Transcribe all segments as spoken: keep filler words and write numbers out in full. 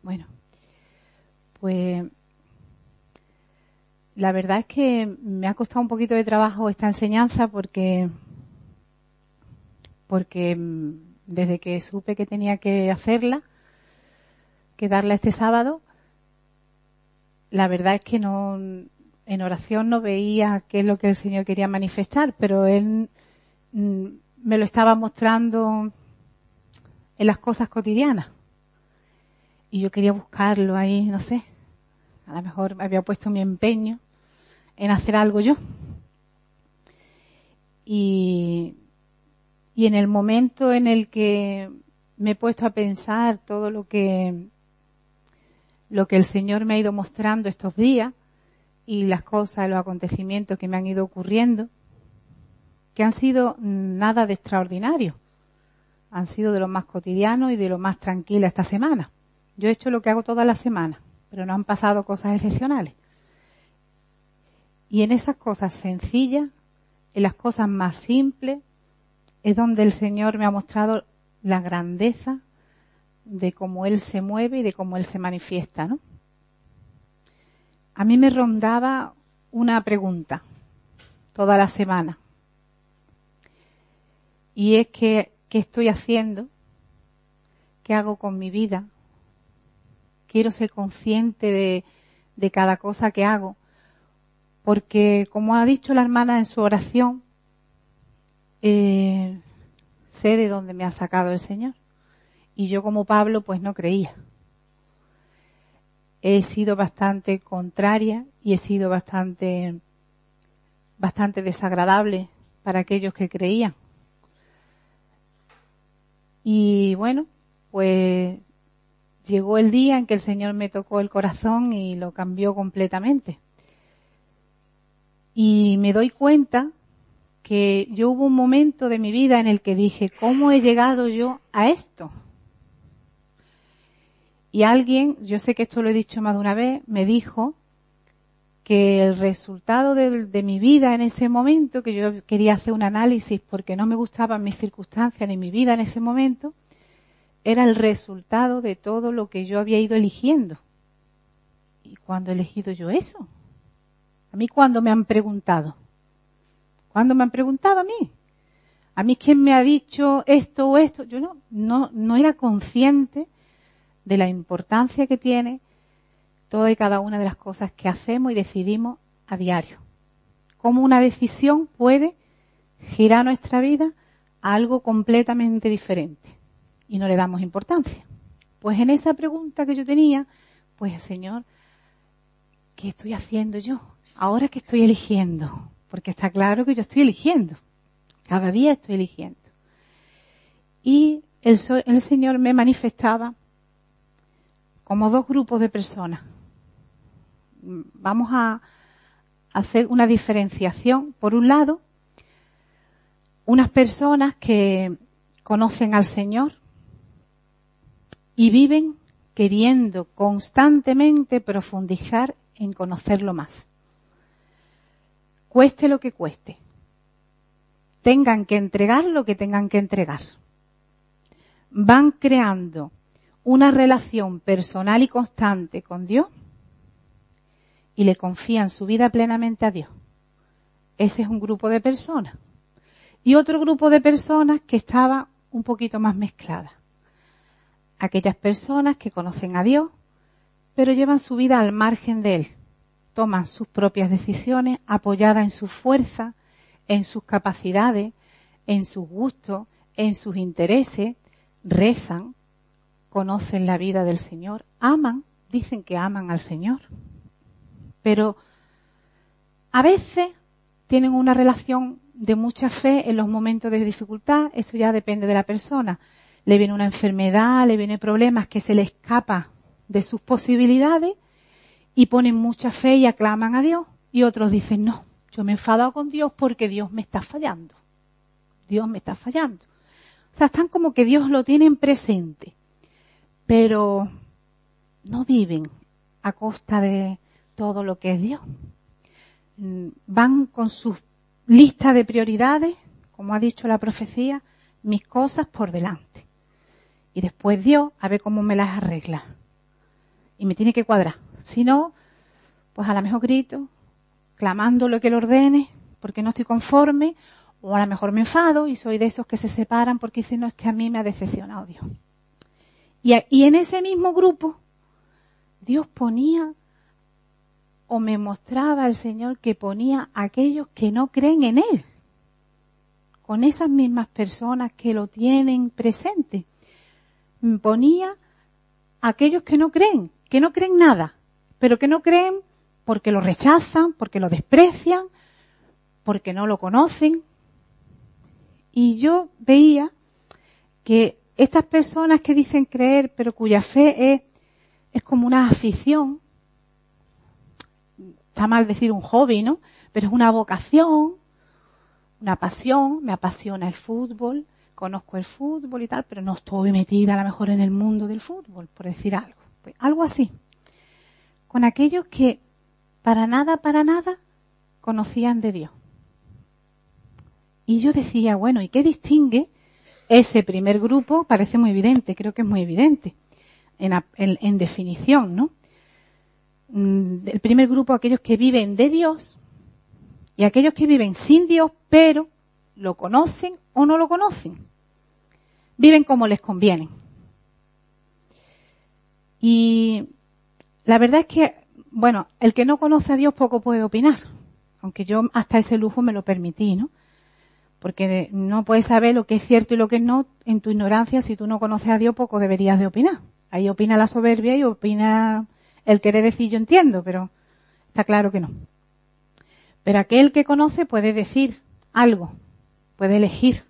Bueno, pues la verdad es que me ha costado un poquito de trabajo esta enseñanza porque, porque desde que supe que tenía que hacerla, que darla este sábado, la verdad es que no, en oración no veía qué es lo que el Señor quería manifestar, pero Él mm, me lo estaba mostrando en las cosas cotidianas. Y yo quería buscarlo ahí, no sé, a lo mejor había puesto mi empeño en hacer algo yo. Y, y en el momento en el que me he puesto a pensar todo lo que, lo que el Señor me ha ido mostrando estos días y las cosas, los acontecimientos que me han ido ocurriendo, que han sido nada de extraordinario, han sido de lo más cotidiano y de lo más tranquila esta semana. Yo he hecho lo que hago toda la semana, pero no han pasado cosas excepcionales. Y en esas cosas sencillas, en las cosas más simples, es donde el Señor me ha mostrado la grandeza de cómo Él se mueve y de cómo Él se manifiesta, ¿no? A mí me rondaba una pregunta toda la semana. Y es que, ¿qué estoy haciendo? ¿Qué hago con mi vida? Quiero ser consciente de, de cada cosa que hago. Porque, como ha dicho la hermana en su oración, eh, sé de dónde me ha sacado el Señor. Y yo, como Pablo, pues no creía. He sido bastante contraria y he sido bastante, bastante desagradable para aquellos que creían. Y bueno, pues llegó el día en que el Señor me tocó el corazón y lo cambió completamente. Y me doy cuenta que yo hubo un momento de mi vida en el que dije, ¿cómo he llegado yo a esto? Y alguien, yo sé que esto lo he dicho más de una vez, me dijo que el resultado de, de mi vida en ese momento, que yo quería hacer un análisis porque no me gustaban mis circunstancias ni mi vida en ese momento, era el resultado de todo lo que yo había ido eligiendo. ¿Y cuándo he elegido yo eso? A mí, ¿cuándo me han preguntado? ¿Cuándo me han preguntado a mí? ¿A mí quién me ha dicho esto o esto? Yo no, no, no era consciente de la importancia que tiene toda y cada una de las cosas que hacemos y decidimos a diario. Cómo una decisión puede girar nuestra vida a algo completamente diferente y no le damos importancia. Pues en esa pregunta que yo tenía, pues Señor, ¿qué estoy haciendo yo? Ahora que estoy eligiendo, porque está claro que yo estoy eligiendo, cada día estoy eligiendo. Y el, el Señor me manifestaba como dos grupos de personas. Vamos a hacer una diferenciación. Por un lado, unas personas que conocen al Señor y viven queriendo constantemente profundizar en conocerlo más. Cueste lo que cueste. Tengan que entregar lo que tengan que entregar. Van creando una relación personal y constante con Dios y le confían su vida plenamente a Dios. Ese es un grupo de personas. Y otro grupo de personas que estaba un poquito más mezclada. Aquellas personas que conocen a Dios, pero llevan su vida al margen de Él. Toman sus propias decisiones apoyadas en su fuerza, en sus capacidades, en sus gustos, en sus intereses, rezan, conocen la vida del Señor, aman, dicen que aman al Señor. Pero a veces tienen una relación de mucha fe en los momentos de dificultad, eso ya depende de la persona. Le viene una enfermedad, le viene problemas que se le escapa de sus posibilidades y ponen mucha fe y aclaman a Dios. Y otros dicen, no, yo me he enfadado con Dios porque Dios me está fallando. Dios me está fallando. O sea, están como que Dios lo tienen presente, pero no viven a costa de todo lo que es Dios. Van con sus listas de prioridades, como ha dicho la profecía, mis cosas por delante. Y después Dios a ver cómo me las arregla. y me tiene que cuadrar. Si no, pues a lo mejor grito, clamando lo que le ordene, porque no estoy conforme, o a lo mejor me enfado y soy de esos que se separan porque dicen, no, es que a mí me ha decepcionado Dios. Y, a, y en ese mismo grupo, Dios ponía, o me mostraba el Señor que ponía a aquellos que no creen en Él, con esas mismas personas que lo tienen presente. Me ponía a aquellos que no creen, que no creen nada, pero que no creen porque lo rechazan, porque lo desprecian, porque no lo conocen. Y yo veía que estas personas que dicen creer, pero cuya fe es, es como una afición, está mal decir un hobby, ¿no? Pero es una vocación, una pasión, me apasiona el fútbol, conozco el fútbol y tal, pero no estoy metida a lo mejor en el mundo del fútbol, por decir algo. Pues algo así. Con aquellos que para nada, para nada conocían de Dios. Y yo decía, bueno, ¿y qué distingue ese primer grupo? Parece muy evidente, creo que es muy evidente, en, en, en definición, ¿no? El primer grupo, aquellos que viven de Dios, y aquellos que viven sin Dios, pero lo conocen o no lo conocen. Viven como les conviene. Y la verdad es que, bueno, el que no conoce a Dios poco puede opinar, aunque yo hasta ese lujo me lo permití, ¿no? Porque no puedes saber lo que es cierto y lo que no en tu ignorancia. Si tú no conoces a Dios, poco deberías de opinar. Ahí opina la soberbia y opina el querer decir yo entiendo, pero está claro que no. Pero aquel que conoce puede decir algo, puede elegir.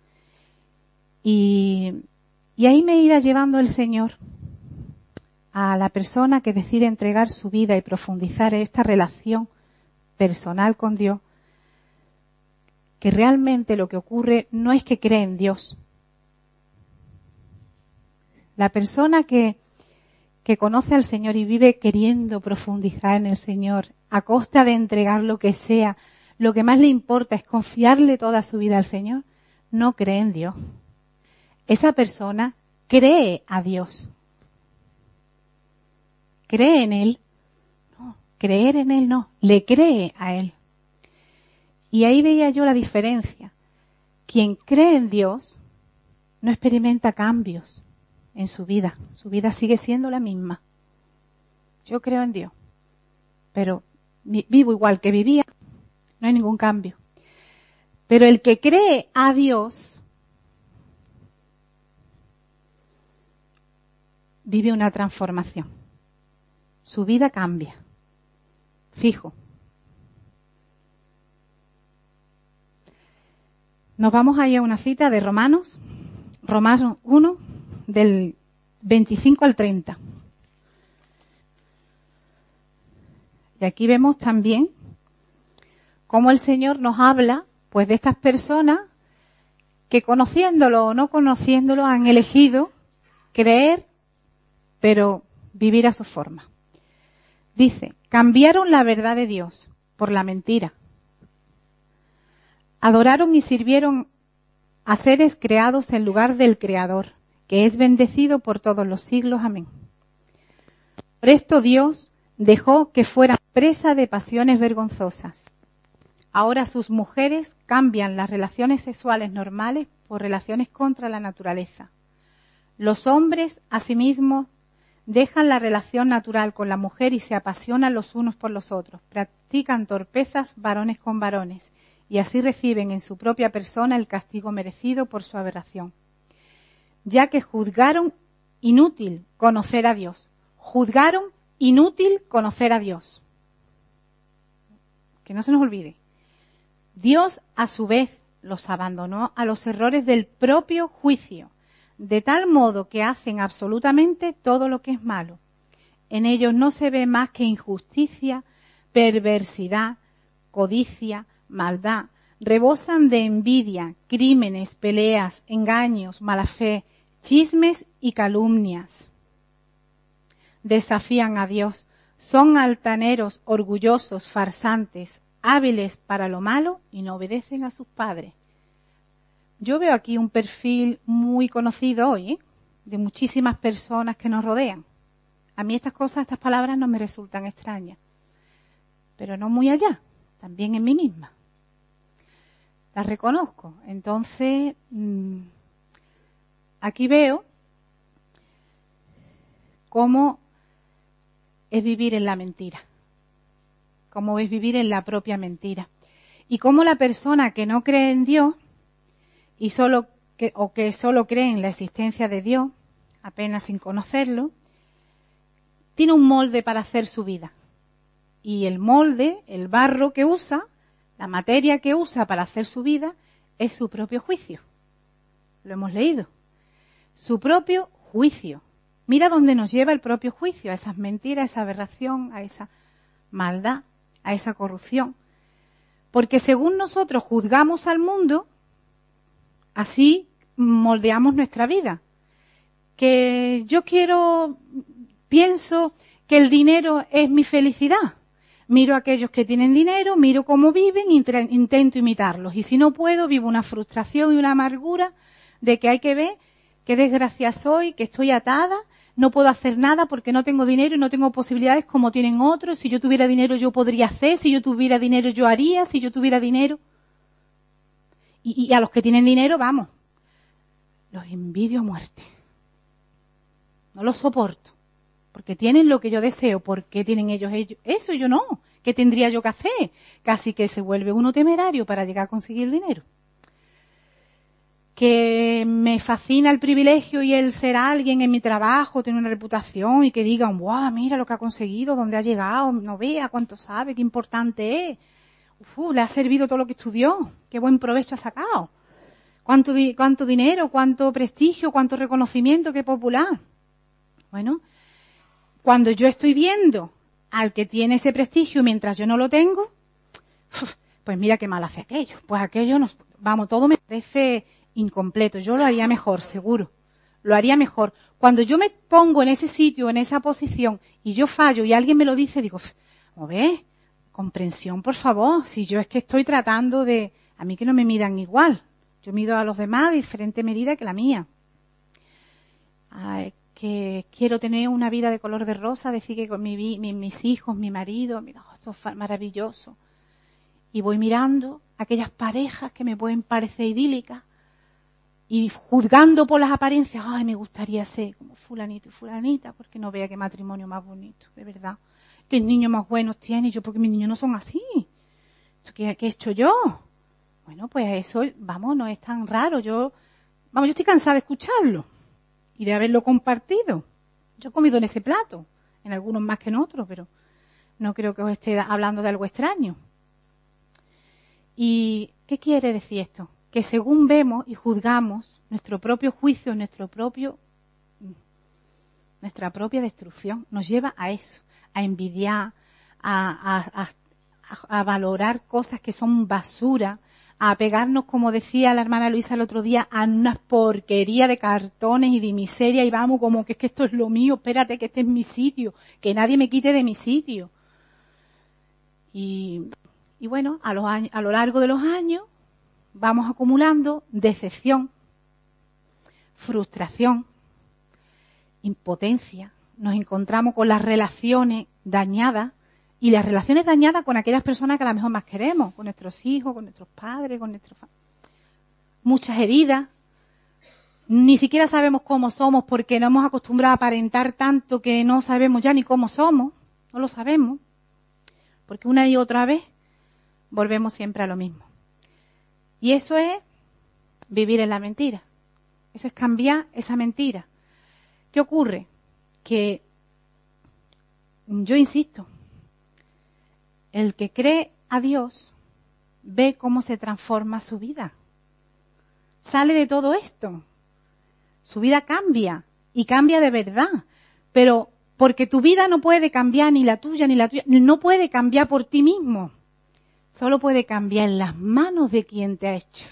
Y, y ahí me iba llevando el Señor a la persona que decide entregar su vida y profundizar en esta relación personal con Dios, que realmente lo que ocurre no es que cree en Dios. La persona que, que conoce al Señor y vive queriendo profundizar en el Señor, a costa de entregar lo que sea, lo que más le importa es confiarle toda su vida al Señor, no cree en Dios. Esa persona cree a Dios. ¿Cree en Él? No, creer en Él no, le cree a Él. Y ahí veía yo la diferencia. Quien cree en Dios no experimenta cambios en su vida. Su vida sigue siendo la misma. Yo creo en Dios, pero vivo igual que vivía. No hay ningún cambio. Pero el que cree a Dios vive una transformación. Su vida cambia. Fijo. Nos vamos a ir a una cita de Romanos, Romanos uno, del veinticinco al treinta. Y aquí vemos también cómo el Señor nos habla, pues, de estas personas que conociéndolo o no conociéndolo han elegido creer, pero vivir a su forma. Dice, cambiaron la verdad de Dios por la mentira. Adoraron y sirvieron a seres creados en lugar del Creador, que es bendecido por todos los siglos. Amén. Por esto Dios dejó que fueran presa de pasiones vergonzosas. Ahora sus mujeres cambian las relaciones sexuales normales por relaciones contra la naturaleza. Los hombres, asimismo, dejan la relación natural con la mujer y se apasionan los unos por los otros. Practican torpezas varones con varones y así reciben en su propia persona el castigo merecido por su aberración. Ya que juzgaron inútil conocer a Dios. Juzgaron inútil conocer a Dios. Que no se nos olvide. Dios, a su vez, los abandonó a los errores del propio juicio, de tal modo que hacen absolutamente todo lo que es malo. En ellos no se ve más que injusticia, perversidad, codicia, maldad. Rebosan de envidia, crímenes, peleas, engaños, mala fe, chismes y calumnias. Desafían a Dios, son altaneros, orgullosos, farsantes, hábiles para lo malo y no obedecen a sus padres. Yo veo aquí un perfil muy conocido hoy, ¿eh? De muchísimas personas que nos rodean. A mí estas cosas, estas palabras no me resultan extrañas, pero no muy allá, también en mí misma. Las reconozco. Entonces, mmm, aquí veo cómo es vivir en la mentira, cómo es vivir en la propia mentira. Y cómo la persona que no cree en Dios y solo que, o que solo cree en la existencia de Dios, apenas sin conocerlo, tiene un molde para hacer su vida. Y el molde, el barro que usa, la materia que usa para hacer su vida, es su propio juicio. Lo hemos leído. Su propio juicio. Mira dónde nos lleva el propio juicio, a esas mentiras, a esa aberración, a esa maldad, a esa corrupción. Porque según nosotros juzgamos al mundo, así moldeamos nuestra vida. Que yo quiero, pienso que el dinero es mi felicidad. Miro a aquellos que tienen dinero, miro cómo viven, intento imitarlos. Y si no puedo, vivo una frustración y una amargura de que hay que ver qué desgracia soy, que estoy atada, no puedo hacer nada porque no tengo dinero y no tengo posibilidades como tienen otros. Si yo tuviera dinero yo podría hacer, si yo tuviera dinero yo haría, si yo tuviera dinero. Y, y a los que tienen dinero, vamos, los envidio a muerte. No los soporto. Porque tienen lo que yo deseo. ¿Por qué tienen ellos, ellos eso y yo no? ¿Qué tendría yo que hacer? Casi que se vuelve uno temerario para llegar a conseguir dinero. Que me fascina el privilegio y el ser alguien en mi trabajo, tener una reputación y que digan, ¡guau! Mira lo que ha conseguido, dónde ha llegado, no vea cuánto sabe, qué importante es. Uf, le ha servido todo lo que estudió, qué buen provecho ha sacado. Cuánto, cuánto dinero, cuánto prestigio, cuánto reconocimiento, qué popular. Bueno, cuando yo estoy viendo al que tiene ese prestigio mientras yo no lo tengo, pues mira qué mal hace aquello. Pues aquello, nos, vamos, todo me parece incompleto. Yo lo haría mejor, seguro. Lo haría mejor. Cuando yo me pongo en ese sitio, en esa posición, y yo fallo y alguien me lo dice, digo, ¿cómo ves? Comprensión, por favor. Si yo es que estoy tratando de... A mí que no me midan igual. Yo mido a los demás de diferente medida que la mía. Ay, que quiero tener una vida de color de rosa, decir que con mi, mi, mis hijos, mi marido, mira, oh, esto es maravilloso. Y voy mirando aquellas parejas que me pueden parecer idílicas y juzgando por las apariencias, ay, me gustaría ser como fulanito y fulanita, porque no vea qué matrimonio más bonito, de verdad. Qué niños más buenos tiene, y yo porque mis niños no son así. ¿Qué, qué he hecho yo? Bueno, pues eso, vamos, no es tan raro. Yo, vamos, yo estoy cansada de escucharlo y de haberlo compartido. Yo he comido en ese plato, en algunos más que en otros, pero no creo que os esté hablando de algo extraño. ¿Y qué quiere decir esto? Que según vemos y juzgamos, nuestro propio juicio, nuestro propio, nuestra propia destrucción nos lleva a eso, a envidiar, a, a, a, a valorar cosas que son basura, a pegarnos, como decía la hermana Luisa el otro día, a unas porquerías de cartones y de miseria y vamos como que es que esto es lo mío, espérate que este es mi sitio, que nadie me quite de mi sitio. Y, y bueno, a, los años, a lo largo de los años vamos acumulando decepción, frustración, impotencia. Nos encontramos con las relaciones dañadas y las relaciones dañadas con aquellas personas que a lo mejor más queremos, con nuestros hijos, con nuestros padres, con nuestros... Muchas heridas. Ni siquiera sabemos cómo somos porque nos hemos acostumbrado a aparentar tanto que no sabemos ya ni cómo somos. No lo sabemos. Porque una y otra vez volvemos siempre a lo mismo. Y eso es vivir en la mentira. Eso es cambiar esa mentira. ¿Qué ocurre? Que, yo insisto, el que cree a Dios ve cómo se transforma su vida. Sale de todo esto. Su vida cambia y cambia de verdad. Pero porque tu vida no puede cambiar, ni la tuya, ni la tuya, no puede cambiar por ti mismo. Solo puede cambiar en las manos de quien te ha hecho.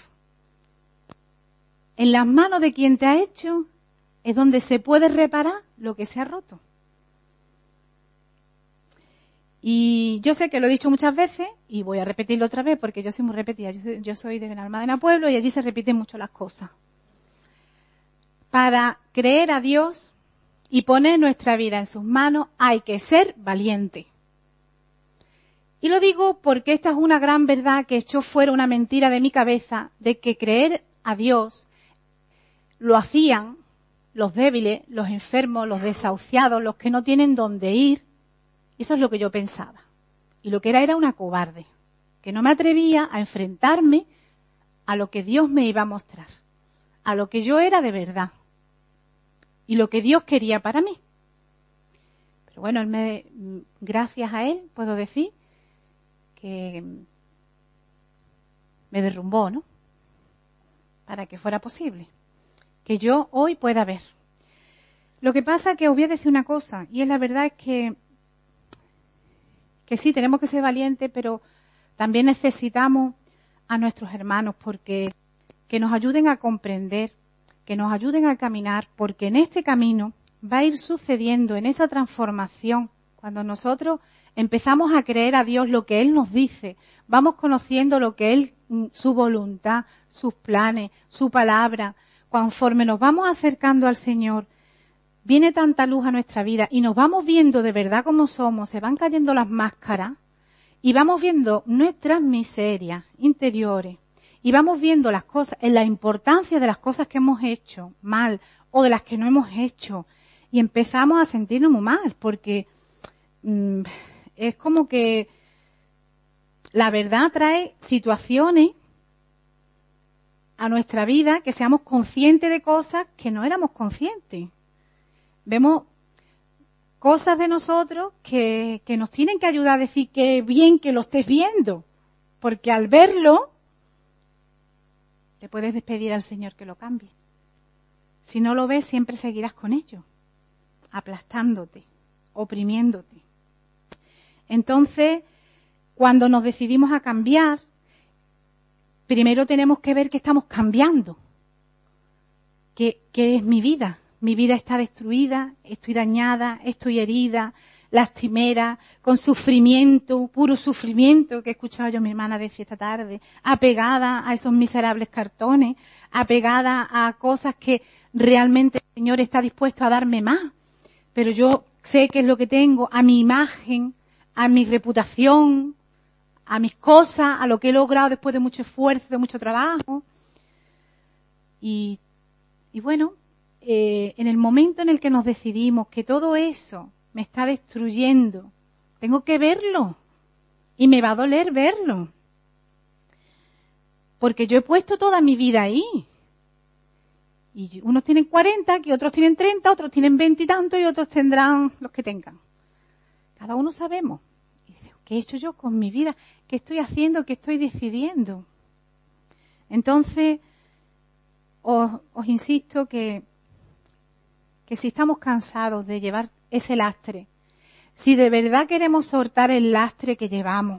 En las manos de quien te ha hecho es donde se puede reparar lo que se ha roto. Y yo sé que lo he dicho muchas veces y voy a repetirlo otra vez porque yo soy muy repetida. Yo soy, yo soy de Benalmádena Pueblo y allí se repiten mucho las cosas. Para creer a Dios y poner nuestra vida en sus manos, hay que ser valiente. Y lo digo porque esta es una gran verdad que echó fuera una mentira de mi cabeza, de que creer a Dios lo hacían los débiles, los enfermos, los desahuciados, los que no tienen dónde ir. Eso es lo que yo pensaba. Y lo que era era una cobarde, que no me atrevía a enfrentarme a lo que Dios me iba a mostrar, a lo que yo era de verdad y lo que Dios quería para mí. Pero bueno, él me, gracias a Él puedo decir que me derrumbó, ¿no? Para que fuera posible que yo hoy pueda ver. Lo que pasa es que os voy a decir una cosa, y es la verdad es que que sí, tenemos que ser valientes, pero también necesitamos a nuestros hermanos porque que nos ayuden a comprender, que nos ayuden a caminar, porque en este camino va a ir sucediendo, en esa transformación, cuando nosotros empezamos a creer a Dios lo que Él nos dice, vamos conociendo lo que Él, su voluntad, sus planes, su palabra, conforme nos vamos acercando al Señor, viene tanta luz a nuestra vida y nos vamos viendo de verdad como somos, se van cayendo las máscaras y vamos viendo nuestras miserias interiores y vamos viendo las cosas, en la importancia de las cosas que hemos hecho mal o de las que no hemos hecho y empezamos a sentirnos muy mal porque mmm, es como que la verdad trae situaciones a nuestra vida que seamos conscientes de cosas que no éramos conscientes. Vemos cosas de nosotros que, que nos tienen que ayudar a decir que bien que lo estés viendo, porque al verlo le puedes despedir al Señor que lo cambie. Si no lo ves, siempre seguirás con ello, aplastándote, oprimiéndote. Entonces, cuando nos decidimos a cambiar, primero tenemos que ver que estamos cambiando, que, que es mi vida. Mi vida está destruida, estoy dañada, estoy herida, lastimera, con sufrimiento, puro sufrimiento, que he escuchado yo a mi hermana decir esta tarde, apegada a esos miserables cartones, apegada a cosas que realmente el Señor está dispuesto a darme más. Pero yo sé qué es lo que tengo, a mi imagen, a mi reputación, a mis cosas, a lo que he logrado después de mucho esfuerzo, de mucho trabajo. Y, y bueno, Eh, en el momento en el que nos decidimos que todo eso me está destruyendo, tengo que verlo y me va a doler verlo. Porque yo he puesto toda mi vida ahí. Y unos tienen cuarenta, que otros tienen treinta, otros tienen veinte y tanto y otros tendrán los que tengan. Cada uno sabemos. Y dice, ¿qué he hecho yo con mi vida? ¿Qué estoy haciendo? ¿Qué estoy decidiendo? Entonces, os, os insisto que que si estamos cansados de llevar ese lastre, si de verdad queremos soltar el lastre que llevamos,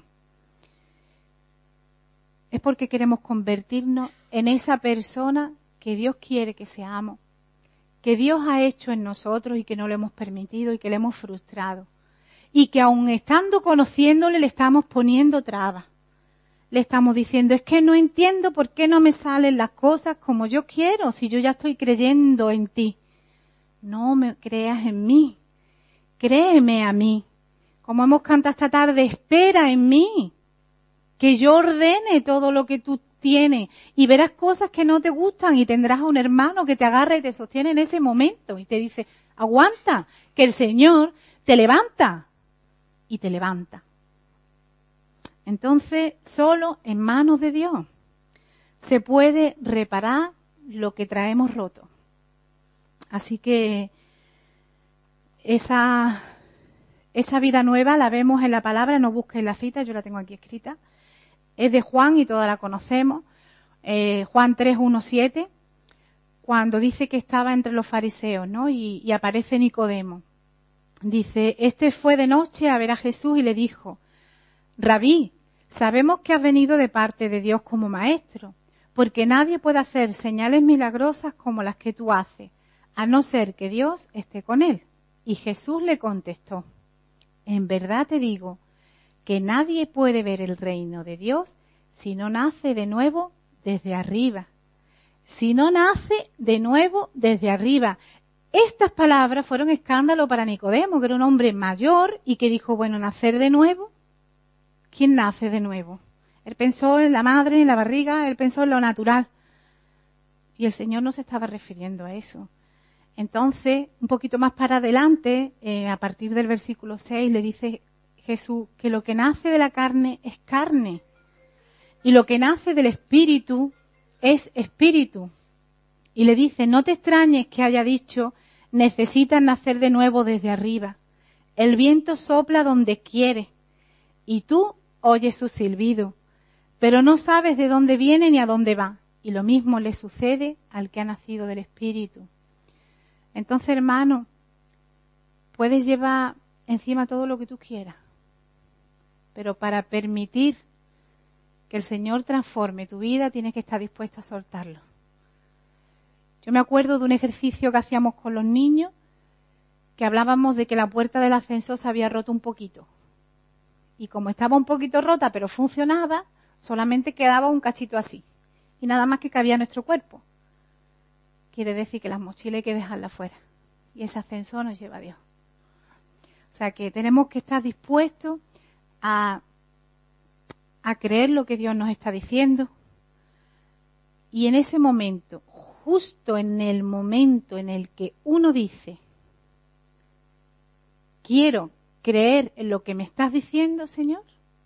es porque queremos convertirnos en esa persona que Dios quiere que seamos, que Dios ha hecho en nosotros y que no le hemos permitido y que le hemos frustrado. Y que aun estando conociéndole le estamos poniendo trabas. Le estamos diciendo, es que no entiendo por qué no me salen las cosas como yo quiero si yo ya estoy creyendo en ti. No me creas en mí, créeme a mí. Como hemos cantado esta tarde, espera en mí, que yo ordene todo lo que tú tienes y verás cosas que no te gustan y tendrás un hermano que te agarra y te sostiene en ese momento y te dice, aguanta, que el Señor te levanta y te levanta. Entonces, solo en manos de Dios se puede reparar lo que traemos roto. Así que esa, esa vida nueva la vemos en la palabra, no busques la cita, yo la tengo aquí escrita. Es de Juan y todas la conocemos. Eh, Juan tres, uno, siete, cuando dice que estaba entre los fariseos, ¿no? Y, y aparece Nicodemo. Dice, este fue de noche a ver a Jesús y le dijo, Rabí, sabemos que has venido de parte de Dios como maestro, porque nadie puede hacer señales milagrosas como las que tú haces, a no ser que Dios esté con él. Y Jesús le contestó, en verdad te digo que nadie puede ver el reino de Dios si no nace de nuevo desde arriba. Si no nace de nuevo desde arriba. estas palabras fueron escándalo para Nicodemo, que era un hombre mayor y que dijo, bueno, nacer de nuevo. ¿Quién nace de nuevo? Él pensó en la madre, en la barriga, él pensó en lo natural. Y el Señor no se estaba refiriendo a eso. Entonces, un poquito más para adelante, eh, a partir del versículo seis, le dice Jesús que lo que nace de la carne es carne. Y lo que nace del espíritu es espíritu. Y le dice, no te extrañes que haya dicho, necesitas nacer de nuevo desde arriba. El viento sopla donde quiere y tú oyes su silbido, pero no sabes de dónde viene ni a dónde va. Y lo mismo le sucede al que ha nacido del espíritu. Entonces, hermano, puedes llevar encima todo lo que tú quieras, pero para permitir que el Señor transforme tu vida, tienes que estar dispuesto a soltarlo. Yo me acuerdo de un ejercicio que hacíamos con los niños, que hablábamos de que la puerta del ascensor se había roto un poquito. Y como estaba un poquito rota, pero funcionaba, solamente quedaba un cachito así. Y nada más que cabía nuestro cuerpo. Quiere decir que las mochilas hay que dejarlas fuera. Y ese ascensor nos lleva a Dios. O sea que tenemos que estar dispuestos a, a creer lo que Dios nos está diciendo. Y en ese momento, justo en el momento en el que uno dice, quiero creer en lo que me estás diciendo, Señor,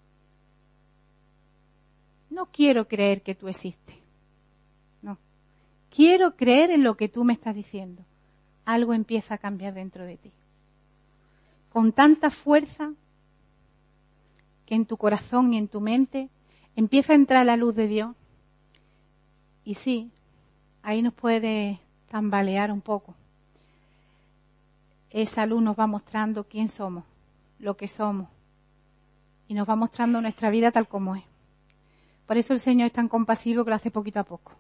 no quiero creer que tú existes. No. Quiero creer en lo que tú me estás diciendo. Algo empieza a cambiar dentro de ti. Con tanta fuerza que en tu corazón y en tu mente empieza a entrar la luz de Dios. Y sí, ahí nos puede tambalear un poco. Esa luz nos va mostrando quién somos, lo que somos. Y nos va mostrando nuestra vida tal como es. Por eso el Señor es tan compasivo que lo hace poquito a poco.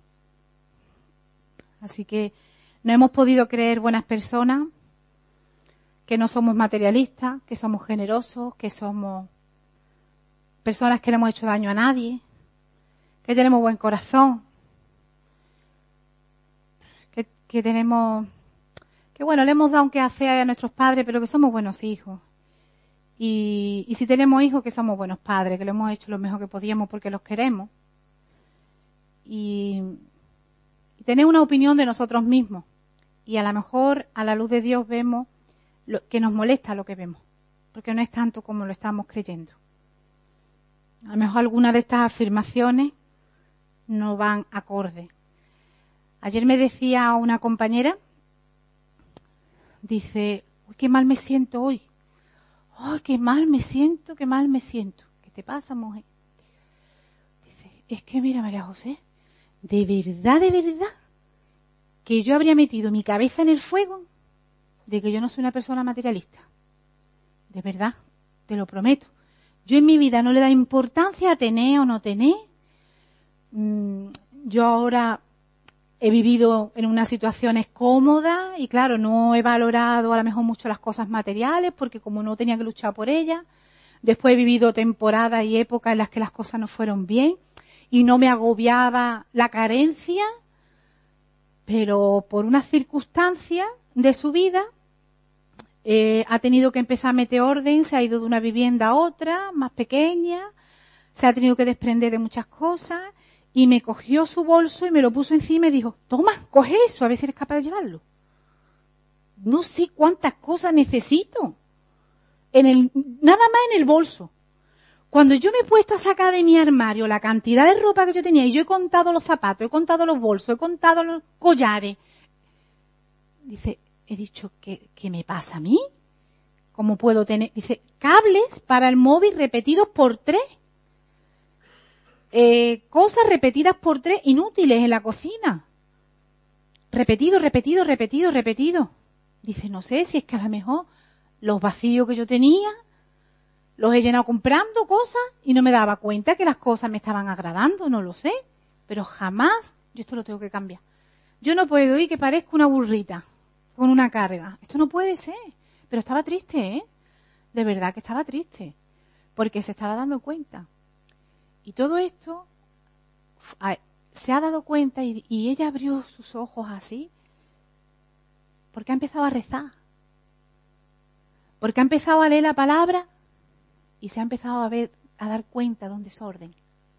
Así que no hemos podido creer buenas personas, que no somos materialistas, que somos generosos, que somos personas que no hemos hecho daño a nadie, que tenemos buen corazón, que, que tenemos, que bueno, le hemos dado un quehacer a nuestros padres, pero que somos buenos hijos. Y, y si tenemos hijos, que somos buenos padres, que lo hemos hecho lo mejor que podíamos porque los queremos. Y, y tener una opinión de nosotros mismos. Y a lo mejor a la luz de Dios vemos lo que nos molesta lo que vemos, porque no es tanto como lo estamos creyendo. A lo mejor algunas de estas afirmaciones no van acorde. Ayer me decía una compañera, dice, uy, qué mal me siento hoy. ¡Ay, qué mal me siento, qué mal me siento! ¿Qué te pasa, mujer? Dice, es que mira, María José, de verdad, de verdad, que yo habría metido mi cabeza en el fuego de que yo no soy una persona materialista. De verdad, te lo prometo. Yo en mi vida no le da importancia a tener o no tener. Mm, yo ahora he vivido en unas situaciones cómodas y claro, no he valorado a lo mejor mucho las cosas materiales porque como no tenía que luchar por ellas, después he vivido temporadas y épocas en las que las cosas no fueron bien y no me agobiaba la carencia, pero por unas circunstancias de su vida eh, ha tenido que empezar a meter orden, se ha ido de una vivienda a otra, más pequeña, se ha tenido que desprender de muchas cosas. Y me cogió su bolso y me lo puso encima y dijo, toma, coge eso, a ver si eres capaz de llevarlo. No sé cuántas cosas necesito. En el, nada más en el bolso. Cuando yo me he puesto a sacar de mi armario la cantidad de ropa que yo tenía, y yo he contado los zapatos, he contado los bolsos, he contado los collares, dice, he dicho, ¿qué, qué me pasa a mí? ¿Cómo puedo tener? Dice, cables para el móvil repetidos por tres. Eh, cosas repetidas por tres inútiles en la cocina. Repetido, repetido, repetido, repetido. Dice, no sé si es que a lo mejor los vacíos que yo tenía los he llenado comprando cosas y no me daba cuenta que las cosas me estaban agradando, no lo sé. Pero jamás, yo esto lo tengo que cambiar. Yo no puedo ir que parezca una burrita con una carga. Esto no puede ser. Pero estaba triste, ¿eh? De verdad que estaba triste. Porque se estaba dando cuenta. Y todo esto se ha dado cuenta y, y ella abrió sus ojos así Porque ha empezado a rezar. Porque ha empezado a leer la palabra y se ha empezado a ver, a dar cuenta de un desorden.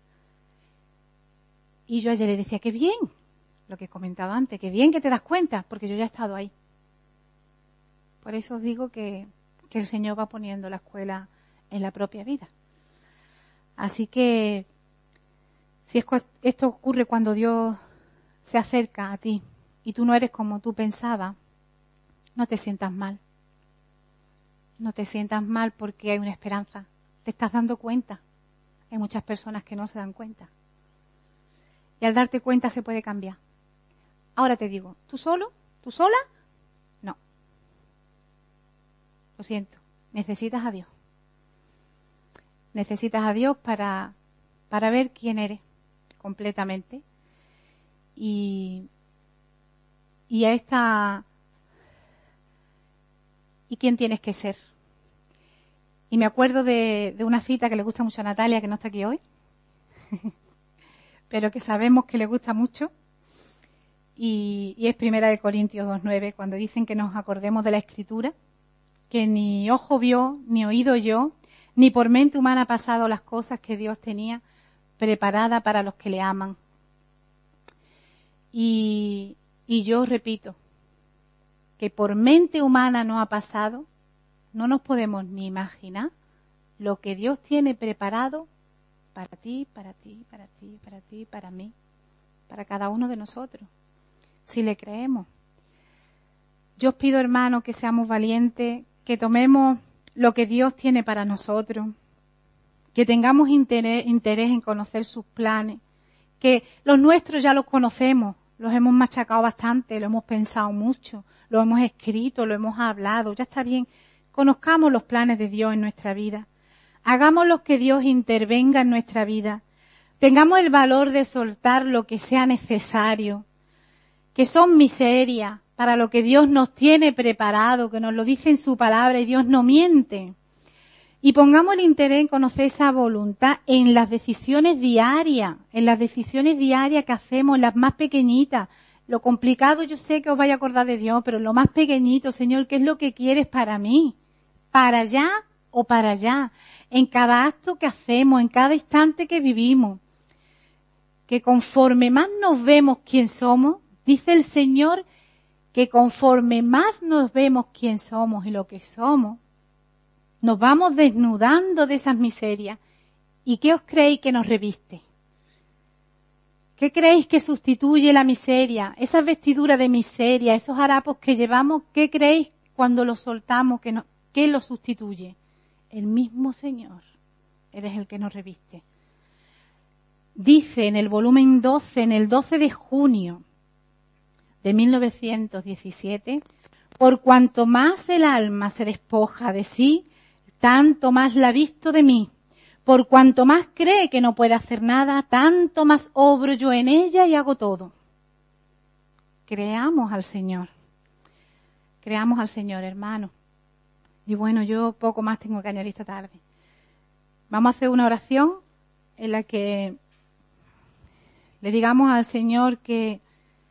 Y yo ayer le decía, qué bien, lo que he comentado antes, qué bien que te das cuenta, porque yo ya he estado ahí. Por eso os digo que, que el Señor va poniendo la escuela en la propia vida. Así que, si es, esto ocurre cuando Dios se acerca a ti y tú no eres como tú pensabas, no te sientas mal. No te sientas mal porque hay una esperanza. Te estás dando cuenta. Hay muchas personas que no se dan cuenta. Y al darte cuenta se puede cambiar. Ahora te digo, ¿tú solo? ¿Tú sola? No. Lo siento. Necesitas a Dios. Necesitas a Dios para, para ver quién eres completamente. Y, y a esta... ¿Y quién tienes que ser? Y me acuerdo de, de una cita que le gusta mucho a Natalia, que no está aquí hoy, pero que sabemos que le gusta mucho, y, y es Primera de Corintios dos nueve, cuando dicen que nos acordemos de la Escritura, que ni ojo vio, ni oído oyó, ni por mente humana ha pasado las cosas que Dios tenía preparadas para los que le aman. Y, y yo repito, que por mente humana no ha pasado, no nos podemos ni imaginar lo que Dios tiene preparado para ti, para ti, para ti, para ti, para mí, para cada uno de nosotros, si le creemos. Yo os pido, hermanos, que seamos valientes, que tomemos lo que Dios tiene para nosotros, que tengamos interés, interés en conocer sus planes, que los nuestros ya los conocemos, los hemos machacado bastante, lo hemos pensado mucho, lo hemos escrito, lo hemos hablado, ya está bien. Conozcamos los planes de Dios en nuestra vida. Hagamos lo que Dios intervenga en nuestra vida. Tengamos el valor de soltar lo que sea necesario, que son miserias para lo que Dios nos tiene preparado, que nos lo dice en su palabra y Dios no miente. Y pongamos el interés en conocer esa voluntad en las decisiones diarias, en las decisiones diarias que hacemos, en las más pequeñitas. Lo complicado yo sé que os vais a acordar de Dios, pero lo más pequeñito, Señor, ¿qué es lo que quieres para mí? ¿Para allá o para allá? En cada acto que hacemos, en cada instante que vivimos. Que conforme más nos vemos quién somos, dice el Señor, que conforme más nos vemos quién somos y lo que somos, nos vamos desnudando de esas miserias. ¿Y qué os creéis que nos reviste? ¿Qué creéis que sustituye la miseria? Esas vestiduras de miseria, esos harapos que llevamos, ¿qué creéis cuando los soltamos que, no, que los sustituye? El mismo Señor. Eres el que nos reviste. Dice en el volumen doce, en el doce de junio de mil novecientos diecisiete, por cuanto más el alma se despoja de sí, tanto más la visto de mí. Por cuanto más cree que no puede hacer nada, tanto más obro yo en ella y hago todo. Creamos al Señor. Creamos al Señor, hermano. Y bueno, yo poco más tengo que añadir esta tarde. Vamos a hacer una oración en la que le digamos al Señor que,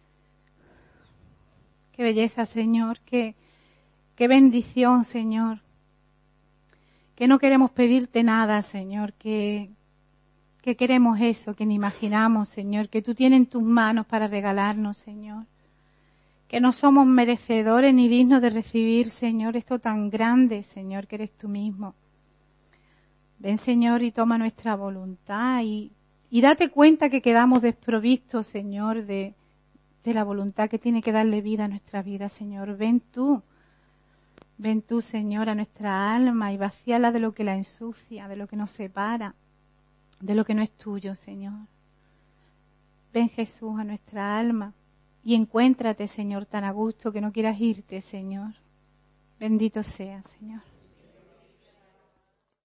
qué belleza, Señor, que, qué bendición, Señor. Que no queremos pedirte nada, Señor, que, que queremos eso, que ni imaginamos, Señor, que tú tienes en tus manos para regalarnos, Señor. Que no somos merecedores ni dignos de recibir, Señor, esto tan grande, Señor, que eres tú mismo. Ven, Señor, y toma nuestra voluntad y, y date cuenta que quedamos desprovistos, Señor, de, de la voluntad que tiene que darle vida a nuestra vida, Señor. Ven tú. Ven tú, Señor, a nuestra alma y vacíala de lo que la ensucia, de lo que nos separa, de lo que no es tuyo, Señor. Ven, Jesús, a nuestra alma y encuéntrate, Señor, tan a gusto que no quieras irte, Señor. Bendito sea, Señor.